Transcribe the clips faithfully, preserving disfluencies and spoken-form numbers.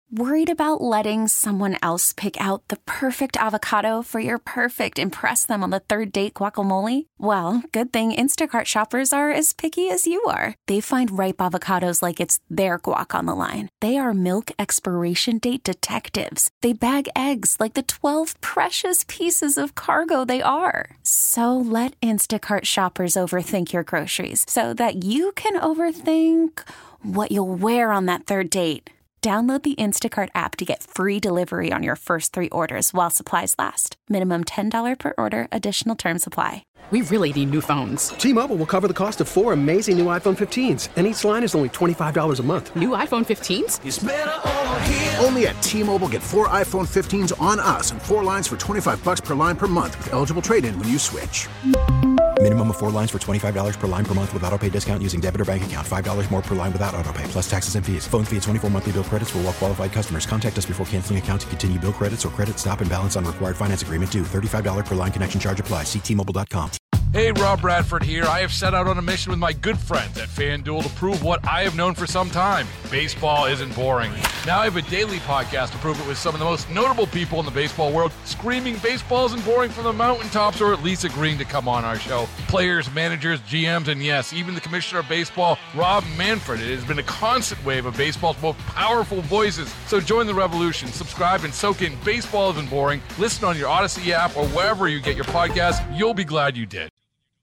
Worried about letting someone else pick out the perfect avocado for your perfect impress them on the third date guacamole? Well, good thing Instacart shoppers are as picky as you are. They find ripe avocados like it's their guac on the line. They are milk expiration date detectives. They bag eggs like the twelve precious pieces of cargo they are. So let Instacart shoppers overthink your groceries so that you can overthink what you'll wear on that third date. Download the Instacart app to get free delivery on your first three orders while supplies last. Minimum ten dollars per order. Additional terms apply. We really need new phones. T-Mobile will cover the cost of four amazing new iPhone fifteens, and each line is only twenty-five dollars a month. New iPhone fifteens? It's better over here. Only at T-Mobile, get four iPhone fifteens on us and four lines for twenty-five dollars per line per month with eligible trade-in when you switch. Minimum of four lines for twenty-five dollars per line per month with autopay discount using debit or bank account. five dollars more per line without autopay, plus taxes and fees. Phone fee at twenty-four monthly bill credits for well-qualified customers. Contact us before canceling account to continue bill credits or credit stop and balance on required finance agreement due. thirty-five dollars per line connection charge applies. See T Mobile dot com. Hey, Rob Bradford here. I have set out on a mission with my good friends at FanDuel to prove what I have known for some time. Baseball isn't boring. Now I have a daily podcast to prove it with some of the most notable people in the baseball world, screaming baseball isn't boring from the mountaintops, or at least agreeing to come on our show. Players, managers, G Ms, and yes, even the commissioner of baseball, Rob Manfred. It has been a constant wave of baseball's most powerful voices. So join the revolution. Subscribe and soak in Baseball Isn't Boring. Listen on your Odyssey app or wherever you get your podcast. You'll be glad you did.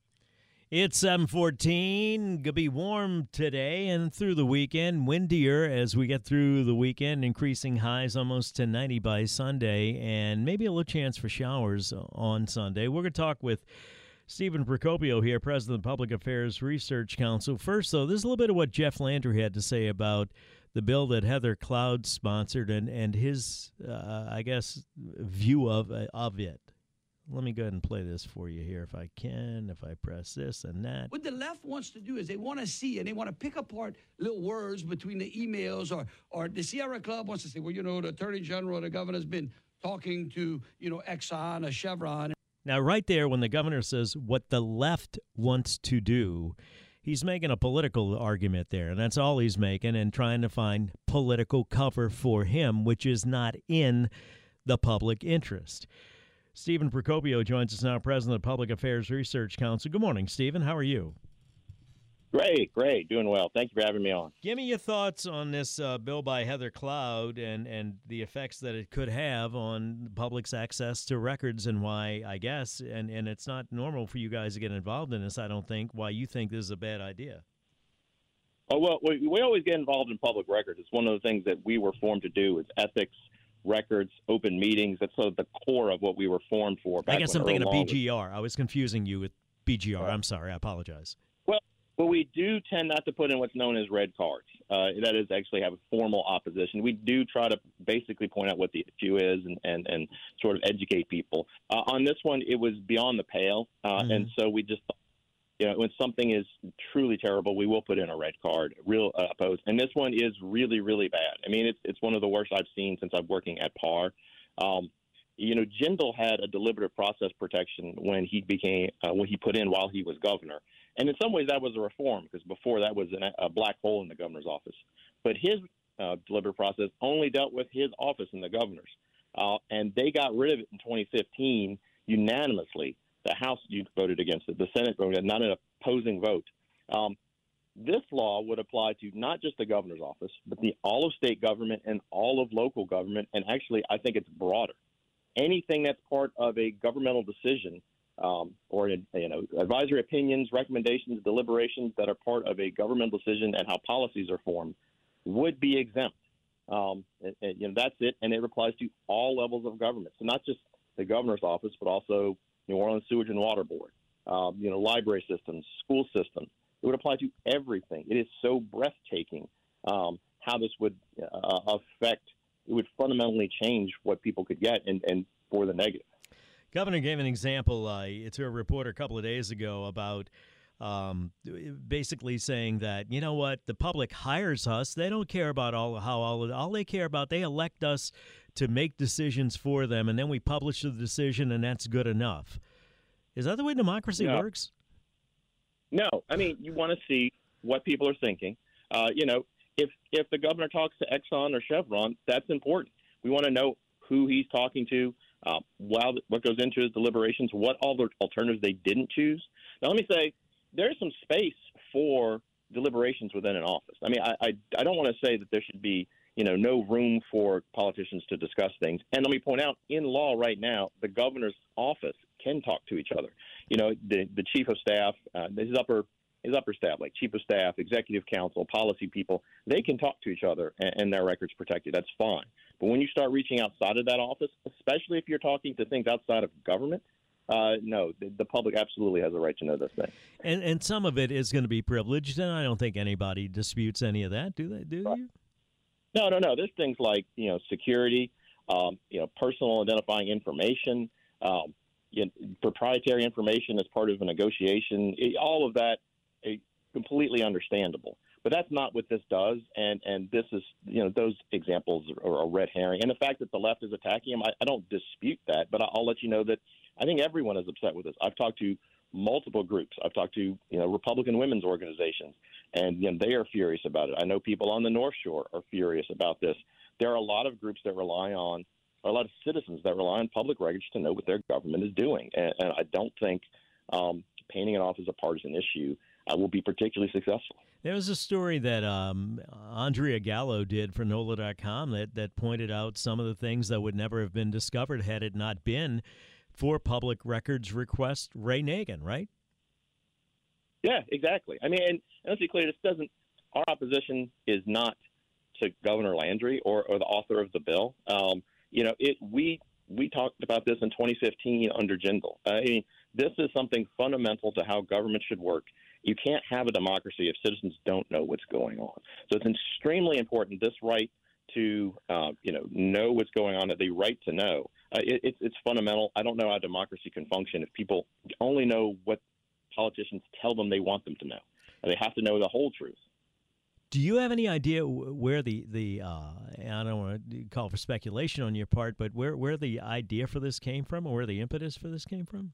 It's seven fourteen. Gonna be warm today and through the weekend. Windier as we get through the weekend, increasing highs almost to ninety by Sunday, and maybe a little chance for showers on Sunday. We're going to talk with Stephen Procopio here, President of the Public Affairs Research Council. First, though, this is a little bit of what Jeff Landry had to say about the bill that Heather Cloud sponsored and, and his, uh, I guess, view of, of it. Let me go ahead and play this for you here if I can, if I press this and that. What the left wants to do is they want to see and they want to pick apart little words between the emails, or or the Sierra Club wants to say, well, you know, the Attorney General, the governor's been talking to, you know, Exxon or Chevron. Now, right there, when the governor says what the left wants to do, he's making a political argument there, and that's all he's making, and trying to find political cover for him, which is not in the public interest. Stephen Procopio joins us now, President of the Public Affairs Research Council. Good morning, Stephen. How are you? Great, great. Doing well. Thank you for having me on. Give me your thoughts on this uh, bill by Heather Cloud and, and the effects that it could have on the public's access to records, and why, I guess, and, and it's not normal for you guys to get involved in this, I don't think, why you think this is a bad idea. Oh, well, we, we always get involved in public records. It's one of the things that we were formed to do, is ethics, records, open meetings. That's sort of the core of what we were formed for. I guess I'm thinking of B G R. R. I was confusing you with B G R. I'm sorry. I apologize. Well, well, we do tend not to put in what's known as red cards. Uh, that is, actually have a formal opposition. We do try to basically point out what the issue is and, and, and sort of educate people. Uh, on this one, it was beyond the pale, uh, mm-hmm. and so we just you know, when something is truly terrible, we will put in a red card, real uh, opposed. And this one is really, really bad. I mean, it's it's one of the worst I've seen since I'm working at P A R. Um, you know, Jindal had a deliberative process protection when he became uh, when he put in while he was governor, and in some ways that was a reform, because before that was an, a black hole in the governor's office. But his uh, deliberative process only dealt with his office and the governor's, uh, and they got rid of it in twenty fifteen unanimously. The House voted against it. The Senate voted, not an opposing vote. Um, this law would apply to not just the governor's office, but the all of state government and all of local government. And actually, I think it's broader. Anything that's part of a governmental decision, um, or you know, advisory opinions, recommendations, deliberations that are part of a governmental decision and how policies are formed, would be exempt. Um, and, and, you know, that's it, and it applies to all levels of government. So not just the governor's office, but also New Orleans Sewage and Water Board, um, you know, library systems, school systems. It would apply to everything. It is so breathtaking um, how this would uh, affect. It would fundamentally change what people could get, and, and for the negative. Governor gave an example uh, to a reporter a couple of days ago about um, basically saying that, you know what, the public hires us. They don't care about all how all all they care about. They elect us to make decisions for them, and then we publish the decision, and that's good enough. Is that the way democracy no. works? No. I mean, you want to see what people are thinking. Uh, you know, if if the governor talks to Exxon or Chevron, that's important. We want to know who he's talking to, uh, while, what goes into his deliberations, what all the alternatives they didn't choose. Now, let me say, there's some space for deliberations within an office. I mean, I, I, I don't want to say that there should be, you know, no room for politicians to discuss things. And let me point out, in law right now, the governor's office can talk to each other. You know, the, the chief of staff, uh, his upper his upper staff, like chief of staff, executive council, policy people, they can talk to each other and, and their records protected. That's fine. But when you start reaching outside of that office, especially if you're talking to things outside of government, Uh, no, the, the public absolutely has a right to know this thing. And and some of it is going to be privileged, and I don't think anybody disputes any of that, do they? Do right. you? No, no, no. There's things like, you know, security, um, you know, personal identifying information, um, you know, proprietary information as part of a negotiation. It, all of that is completely understandable. But that's not what this does, and, and this is, you know, those examples are a red herring. And the fact that the left is attacking him, I, I don't dispute that, but I'll let you know that I think everyone is upset with this. I've talked to multiple groups. I've talked to, you know, Republican women's organizations, and you know, they are furious about it. I know people on the North Shore are furious about this. There are a lot of groups that rely on, or a lot of citizens that rely on public records to know what their government is doing. And, and I don't think um, painting it off as a partisan issue uh, will be particularly successful. There was a story that um, Andrea Gallo did for N O L A dot com that, that pointed out some of the things that would never have been discovered had it not been for public records request Ray Nagin, right? Yeah, exactly. I mean, and let's be clear, this doesn't, our opposition is not to Governor Landry or, or the author of the bill. Um, you know, it we we talked about this in twenty fifteen under Jindal. I mean, this is something fundamental to how government should work. You can't have a democracy if citizens don't know what's going on. So it's extremely important, this right to, uh, you know, know what's going on, the right to know. Uh, it, it's, it's fundamental. I don't know how democracy can function if people only know what politicians tell them they want them to know. They have to know the whole truth. Do you have any idea where the, the uh, I don't want to call for speculation on your part, but where, where the idea for this came from, or where the impetus for this came from?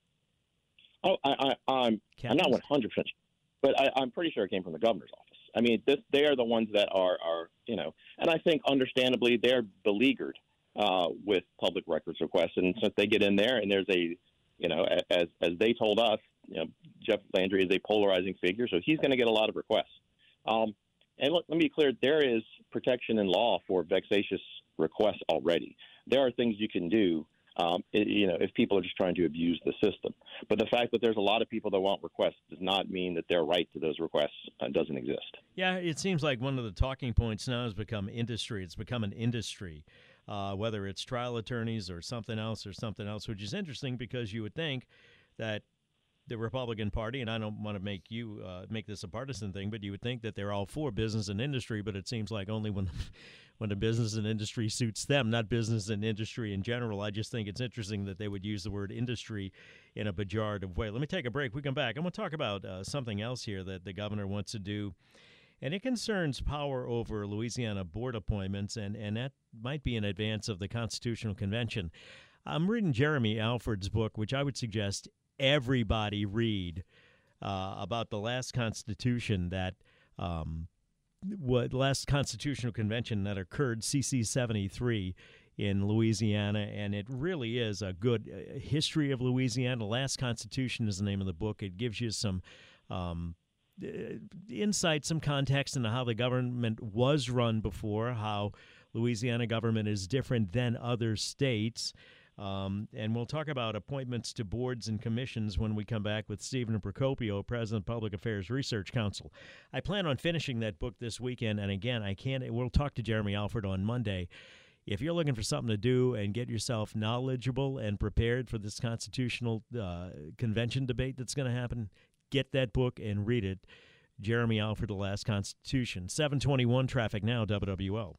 Oh, I, I, I'm, I'm not one hundred percent sure, but I, I'm pretty sure it came from the governor's office. I mean, this, they are the ones that are, are, you know, and I think understandably they're beleaguered uh, with public records requests. And since they get in there and there's a, you know, as as they told us, you know, Jeff Landry is a polarizing figure, so he's going to get a lot of requests. Um, and let, let me be clear, there is protection in law for vexatious requests already. There are things you can do, um, it, you know, if people are just trying to abuse the system. But the fact that there's a lot of people that want requests does not mean that their right to those requests uh, doesn't exist. Yeah, it seems like one of the talking points now has become industry. It's become an industry, uh, whether it's trial attorneys or something else or something else, which is interesting because you would think that the Republican Party, and I don't want to make you uh, make this a partisan thing, but you would think that they're all for business and industry, but it seems like only when when the business and industry suits them, not business and industry in general. I just think it's interesting that they would use the word industry in a pejorative way. Let me take a break. We come back. I'm going to talk about uh, something else here that the governor wants to do, and it concerns power over Louisiana board appointments, and, and that might be in advance of the Constitutional Convention. I'm reading Jeremy Alford's book, which I would suggest everybody read, uh, about the last constitution that um, what last constitutional convention that occurred, C C seventy-three in Louisiana, and it really is a good uh, history of Louisiana. The Last Constitution is the name of the book. It gives you some um, uh, insight, some context into how the government was run before, how Louisiana government is different than other states. Um, and we'll talk about appointments to boards and commissions when we come back with Stephen Procopio, President of Public Affairs Research Council. I plan on finishing that book this weekend, and again, I can't. We'll talk to Jeremy Alford on Monday. If you're looking for something to do and get yourself knowledgeable and prepared for this constitutional uh, convention debate that's going to happen, get that book and read it. Jeremy Alford, The Last Constitution. seven twenty-one traffic now, W W L.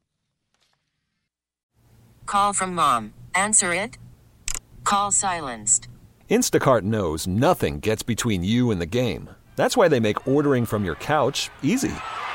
Call from mom. Answer it. Call silenced. Instacart knows nothing gets between you and the game. That's why they make ordering from your couch easy.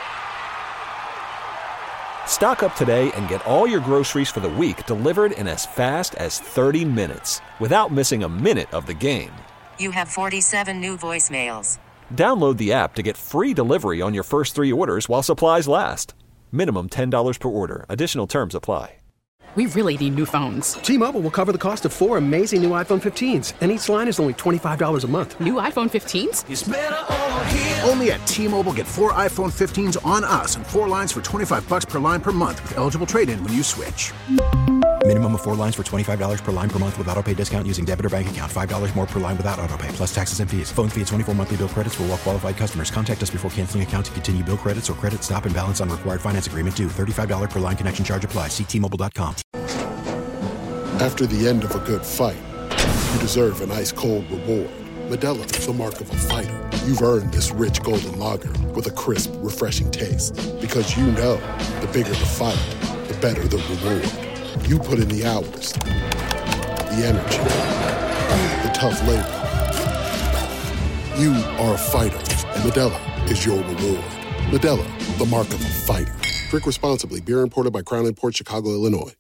Stock up today and get all your groceries for the week delivered in as fast as thirty minutes without missing a minute of the game. You have forty-seven new voicemails. Download the app to get free delivery on your first three orders while supplies last. Minimum ten dollars per order. Additional terms apply. We really need new phones. T-Mobile will cover the cost of four amazing new iPhone fifteens, and each line is only twenty-five dollars a month. New iPhone fifteens? It's better over here. Only at T-Mobile, get four iPhone fifteens on us and four lines for twenty-five bucks per line per month with eligible trade-in when you switch. Minimum of four lines for twenty-five dollars per line per month with autopay discount using debit or bank account. five dollars more per line without autopay, plus taxes and fees. Phone fee at twenty-four monthly bill credits for well-qualified customers. Contact us before canceling account to continue bill credits or credit stop and balance on required finance agreement due. thirty-five dollars per line connection charge applies. See T Mobile dot com. After the end of a good fight, you deserve an ice-cold reward. Modelo is the mark of a fighter. You've earned this rich golden lager with a crisp, refreshing taste. Because you know, the bigger the fight, the better the reward. You put in the hours, the energy, the tough labor. You are a fighter, and Modelo is your reward. Modelo, the mark of a fighter. Drink responsibly. Beer imported by Crown Imports, Chicago, Illinois.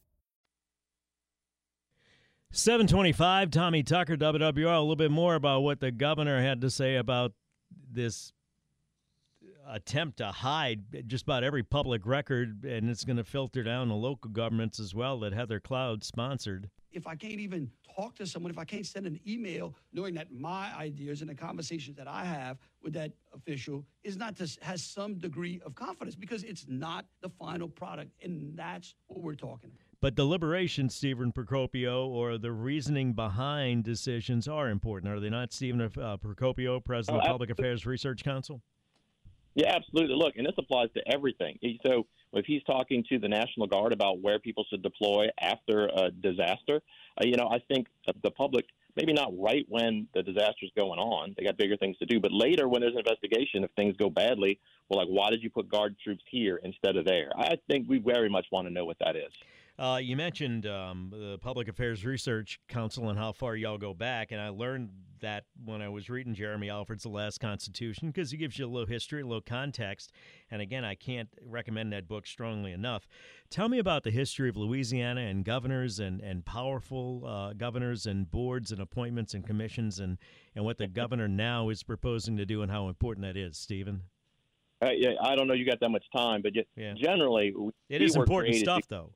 seven twenty-five, Tommy Tucker, W W R. A little bit more about what the governor had to say about this attempt to hide just about every public record, and it's going to filter down to local governments as well that Heather Cloud sponsored. If I can't even talk to someone, if I can't send an email knowing that my ideas and the conversations that I have with that official is not to has some degree of confidence, because it's not the final product, and that's what we're talking about. But deliberation, Stephen Procopio, or the reasoning behind decisions are important, are they not, Stephen uh, Procopio, President Oh, of Public Affairs Research Council? Yeah, absolutely. Look, and this applies to everything. So if he's talking to the National Guard about where people should deploy after a disaster, uh, you know, I think the public, maybe not right when the disaster's going on, they got bigger things to do, but later when there's an investigation, if things go badly, well, like, why did you put Guard troops here instead of there? I think we very much want to know what that is. Uh, you mentioned um, the Public Affairs Research Council and how far y'all go back, and I learned that when I was reading Jeremy Alford's The Last Constitution, because he gives you a little history, a little context, and again, I can't recommend that book strongly enough. Tell me about the history of Louisiana and governors and, and powerful uh, governors and boards and appointments and commissions, and, and what the governor now is proposing to do and how important that is, Stephen. Uh, yeah, I don't know you got that much time, but yeah. generally, it we is were important created stuff, to- though.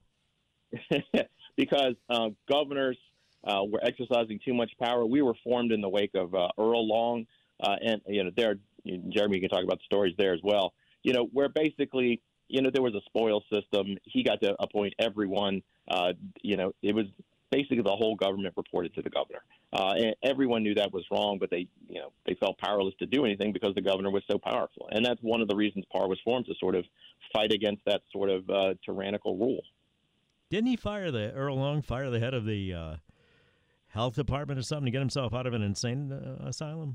because uh, governors uh, were exercising too much power. We were formed in the wake of uh, Earl Long, uh, and you know, there, Jeremy, you can talk about the stories there as well. You know, where basically, you know, there was a spoil system. He got to appoint everyone. Uh, you know, it was basically the whole government reported to the governor, uh, and everyone knew that was wrong. But they, you know, they felt powerless to do anything because the governor was so powerful, and that's one of the reasons P A R was formed, to sort of fight against that sort of uh, tyrannical rule. Didn't he fire the Earl Long fire the head of the uh, health department or something to get himself out of an insane uh, asylum?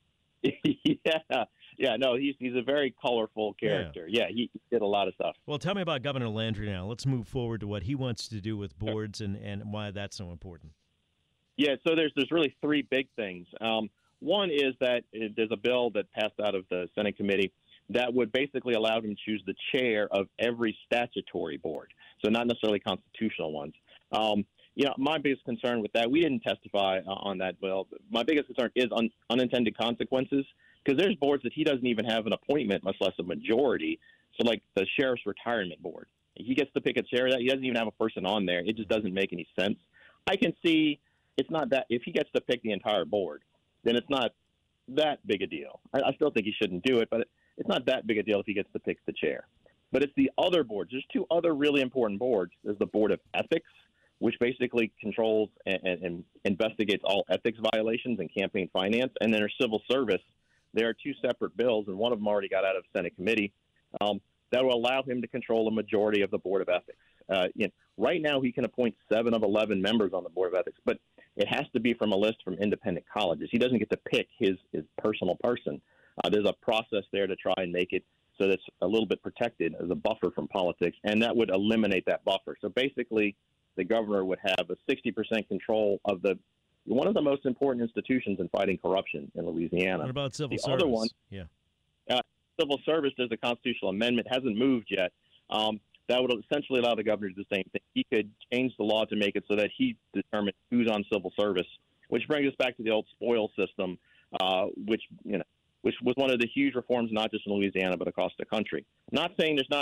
yeah, yeah. No, he's he's a very colorful character. Yeah. yeah, he did a lot of stuff. Well, tell me about Governor Landry now. Let's move forward to what he wants to do with boards and, and why that's so important. Yeah, so there's there's really three big things. Um, one is that there's a bill that passed out of the Senate committee that would basically allow him to choose the chair of every statutory board, so not necessarily constitutional ones. Um, you know, my biggest concern with that, we didn't testify uh, on that bill. My biggest concern is un- unintended consequences, because there's boards that he doesn't even have an appointment, much less a majority. So like the Sheriff's Retirement Board, he gets to pick a chair that he doesn't even have a person on there. It just doesn't make any sense. I can see it's not that, if he gets to pick the entire board, then it's not that big a deal. I, I still think he shouldn't do it, but it, it's not that big a deal if he gets to pick the chair. But it's the other boards. There's two other really important boards. There's the Board of Ethics, which basically controls and, and, and investigates all ethics violations and campaign finance. And then there's Civil Service. There are two separate bills, and one of them already got out of Senate committee, um, that will allow him to control a majority of the Board of Ethics. Uh, you know, right now, he can appoint seven of eleven members on the Board of Ethics, but it has to be from a list from independent colleges. He doesn't get to pick his, his personal person. Uh, there's a process there to try and make it so that's a little bit protected as a buffer from politics, and that would eliminate that buffer. So basically, the governor would have a sixty percent control of the one of the most important institutions in fighting corruption in Louisiana. What about civil the service? Other one, yeah. Uh, civil service, there's a constitutional amendment, hasn't moved yet. Um, that would essentially allow the governor to do the same thing. He could change the law to make it so that he determines who's on civil service, which brings us back to the old spoil system, uh, which, you know, which was one of the huge reforms, not just in Louisiana, but across the country. Not saying there's not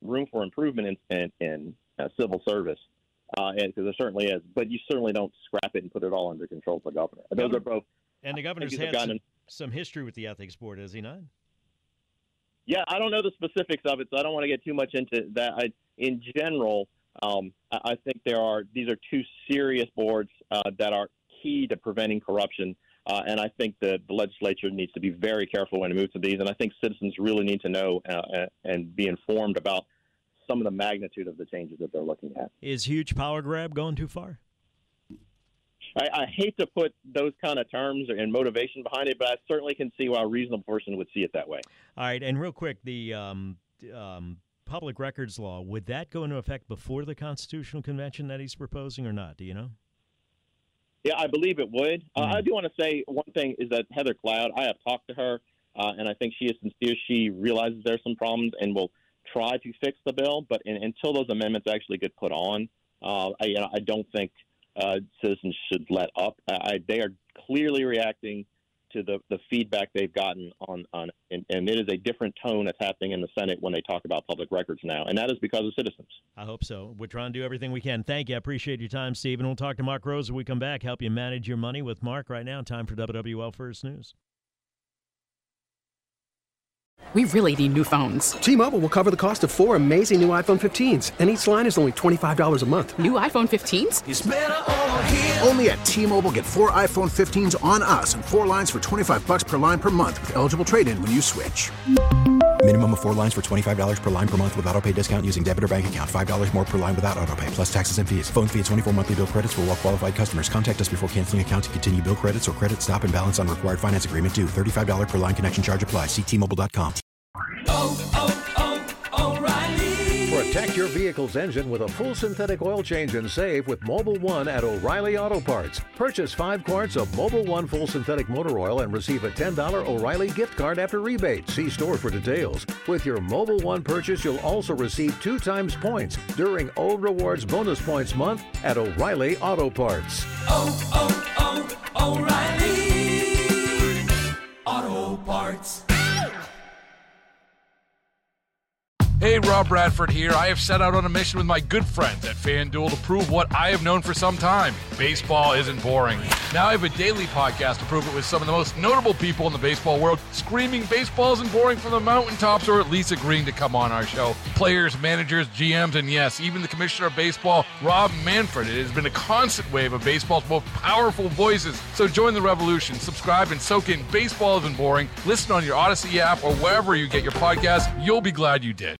room for improvement in, in, in uh, civil service, uh, and because there certainly is. But you certainly don't scrap it and put it all under control of the governor. Those Governor, are both. And the governor's had some, some history with the ethics board, has he not? Yeah, I don't know the specifics of it, so I don't want to get too much into that. I, in general, um, I, I think there are these are two serious boards uh, that are key to preventing corruption, uh, and I think the, the legislature needs to be very careful when it moves to these. And I think citizens really need to know uh, and be informed about some of the magnitude of the changes that they're looking at. Is huge power grab going too far? I, I hate to put those kind of terms and motivation behind it, but I certainly can see why a reasonable person would see it that way. All right, and real quick, the um, um, public records law, would that go into effect before the Constitutional Convention that he's proposing or not? Do you know? Yeah, I believe it would. Mm-hmm. uh, I do want to say one thing is that Heather Cloud, I have talked to her, uh, and I think she is sincere. She realizes there's some problems and will try to fix the bill, but in, until those amendments actually get put on, uh, I, you know, I don't think Uh, citizens should let up. I, they are clearly reacting to the, the feedback they've gotten on, on and, and it is a different tone that's happening in the Senate when they talk about public records now, and that is because of citizens. I hope so. We're trying to do everything we can. Thank you. I appreciate your time, Stephen. We'll talk to Mark Rose when we come back, help you manage your money with Mark right now. Time for W W L First News. We really need new phones. T-Mobile will cover the cost of four amazing new iPhone fifteens, and each line is only twenty-five dollars a month. New iPhone fifteens? It's better over here. Only at T-Mobile, get four iPhone fifteens on us and four lines for twenty-five bucks per line per month with eligible trade-in when you switch. Minimum of four lines for twenty-five dollars per line per month with auto-pay discount using debit or bank account. five dollars more per line without auto-pay, plus taxes and fees. Phone fee at twenty-four monthly bill credits for well-qualified customers. Contact us before canceling account to continue bill credits or credit stop and balance on required finance agreement due. thirty-five dollars per line connection charge applies. See T Mobile dot com. Oh, oh, oh, O'Reilly. Protect your vehicle's engine with a full synthetic oil change and save with Mobil one at O'Reilly Auto Parts. Purchase five quarts of Mobil one full synthetic motor oil and receive a ten dollars O'Reilly gift card after rebate. See store for details. With your Mobil one purchase, you'll also receive two times points during O Rewards Bonus Points Month at O'Reilly Auto Parts. Oh, oh, oh, O'Reilly Auto Parts. Hey, Rob Bradford here. I have set out on a mission with my good friends at FanDuel to prove what I have known for some time. Baseball isn't boring. Now I have a daily podcast to prove it with some of the most notable people in the baseball world, screaming baseball isn't boring from the mountaintops, or at least agreeing to come on our show. Players, managers, G Ms, and yes, even the commissioner of baseball, Rob Manfred. It has been a constant wave of baseball's most powerful voices. So join the revolution. Subscribe and soak in Baseball Isn't Boring. Listen on your Odyssey app or wherever you get your podcasts. You'll be glad you did.